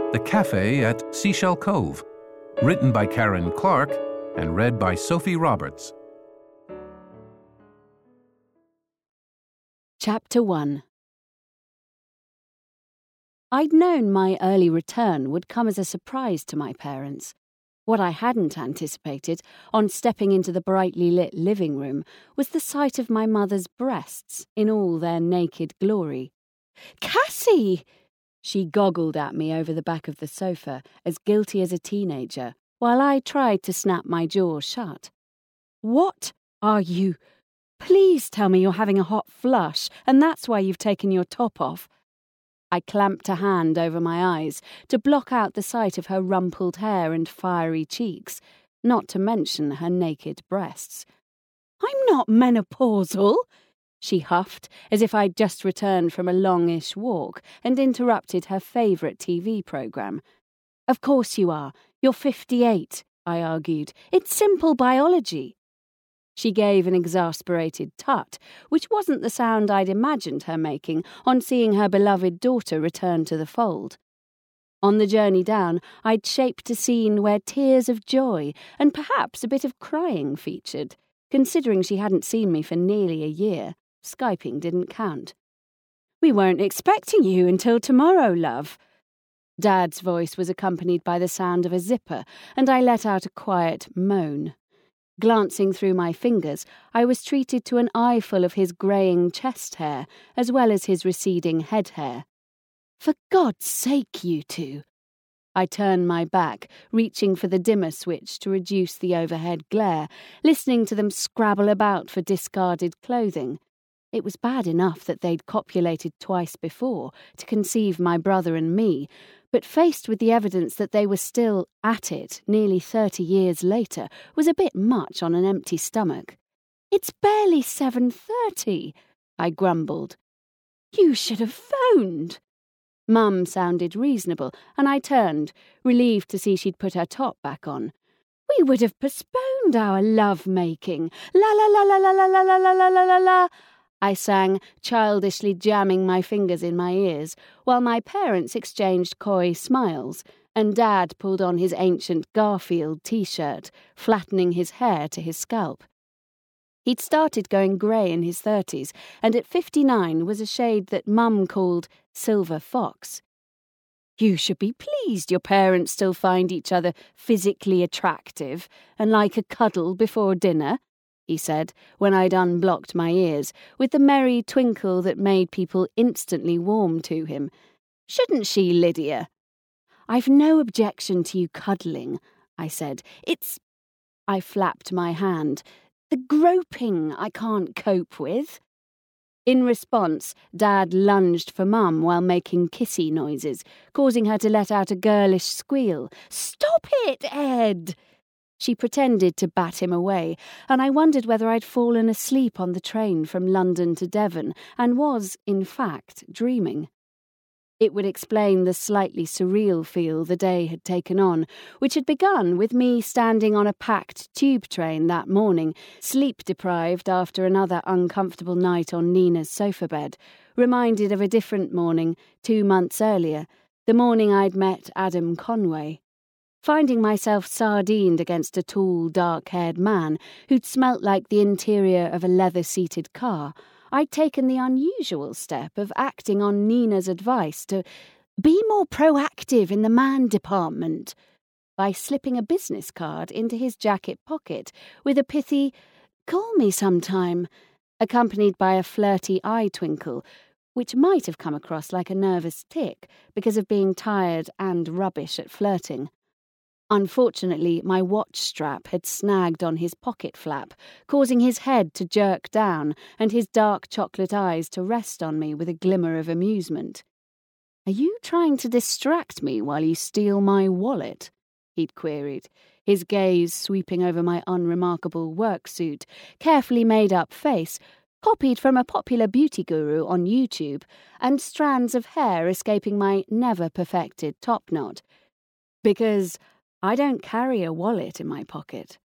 The Cafe at Seashell Cove, written by Karen Clark and read by Sophie Roberts. Chapter 1. I'd known my early return would come as a surprise to my parents. What I hadn't anticipated, on stepping into the brightly lit living room, was the sight of my mother's breasts in all their naked glory. "Cassie!" She goggled at me over the back of the sofa, as guilty as a teenager, while I tried to snap my jaw shut. "What are you? Please tell me you're having a hot flush, and that's why you've taken your top off." I clamped a hand over my eyes to block out the sight of her rumpled hair and fiery cheeks, not to mention her naked breasts. "I'm not menopausal," she huffed, as if I'd just returned from a longish walk and interrupted her favourite TV programme. "Of course you are. You're 58, I argued. "It's simple biology." She gave an exasperated tut, which wasn't the sound I'd imagined her making on seeing her beloved daughter return to the fold. On the journey down, I'd shaped a scene where tears of joy and perhaps a bit of crying featured. Considering she hadn't seen me for nearly a year, Skyping didn't count. "We weren't expecting you until tomorrow, love." Dad's voice was accompanied by the sound of a zipper, and I let out a quiet moan. Glancing through my fingers, I was treated to an eyeful of his greying chest hair, as well as his receding head hair. "For God's sake, you two!" I turned my back, reaching for the dimmer switch to reduce the overhead glare, listening to them scrabble about for discarded clothing. It was bad enough that they'd copulated twice before to conceive my brother and me, but faced with the evidence that they were still at it nearly 30 years later was a bit much on an empty stomach. "It's barely 7:30, I grumbled. "You should have phoned." Mum sounded reasonable, and I turned, relieved to see she'd put her top back on. "We would have postponed our love-making. La la la la la la la la la la la la la," I sang, childishly jamming my fingers in my ears, while my parents exchanged coy smiles, and Dad pulled on his ancient Garfield t-shirt, flattening his hair to his scalp. He'd started going grey in his 30s, and at 59 was a shade that Mum called silver fox. "You should be pleased your parents still find each other physically attractive and like a cuddle before dinner," he said, when I'd unblocked my ears, with the merry twinkle that made people instantly warm to him. "Shouldn't she, Lydia?" "I've no objection to you cuddling," I said. "It's—" I flapped my hand. "The groping I can't cope with." In response, Dad lunged for Mum while making kissy noises, causing her to let out a girlish squeal. "Stop it, Ed!" She pretended to bat him away, and I wondered whether I'd fallen asleep on the train from London to Devon and was, in fact, dreaming. It would explain the slightly surreal feel the day had taken on, which had begun with me standing on a packed tube train that morning, sleep-deprived after another uncomfortable night on Nina's sofa bed, reminded of a different morning 2 months earlier, the morning I'd met Adam Conway. Finding myself sardined against a tall, dark-haired man who'd smelt like the interior of a leather-seated car, I'd taken the unusual step of acting on Nina's advice to be more proactive in the man department by slipping a business card into his jacket pocket with a pithy, "Call me sometime," accompanied by a flirty eye twinkle, which might have come across like a nervous tic because of being tired and rubbish at flirting. Unfortunately, my watch strap had snagged on his pocket flap, causing his head to jerk down and his dark chocolate eyes to rest on me with a glimmer of amusement. "Are you trying to distract me while you steal my wallet?" he'd queried, his gaze sweeping over my unremarkable work suit, carefully made-up face, copied from a popular beauty guru on YouTube, and strands of hair escaping my never-perfected top knot. "Because I don't carry a wallet in my pocket,"